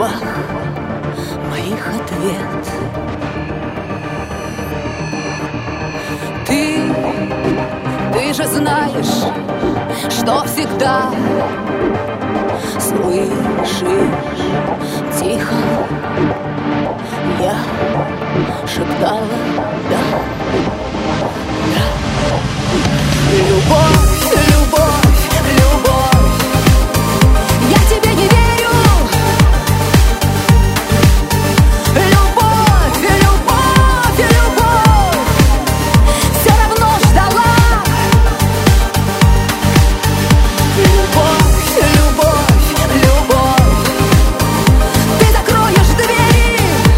словах моих ответ. Ты же знаешь, что всегда слышишь тихо. Я шептала да, да. Любовь, любовь, любовь, я тебе не верю. Любовь, любовь, любовь, все равно ждала. Любовь, любовь, любовь, ты закроешь двери.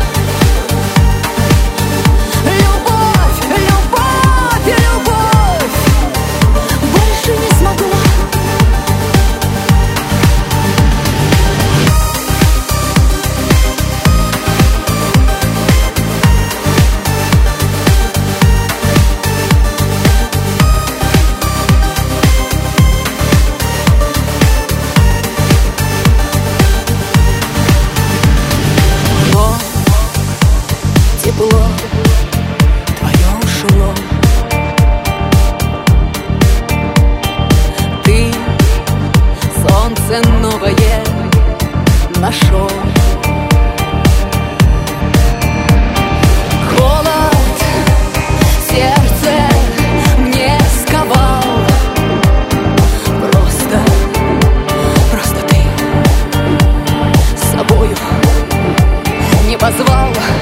Любовь, любовь, любовь, больше не смогла. Но тепло твое ушло. Ты солнце новое нашел. Холод сердце мне сковал. Просто ты с собою не позвал.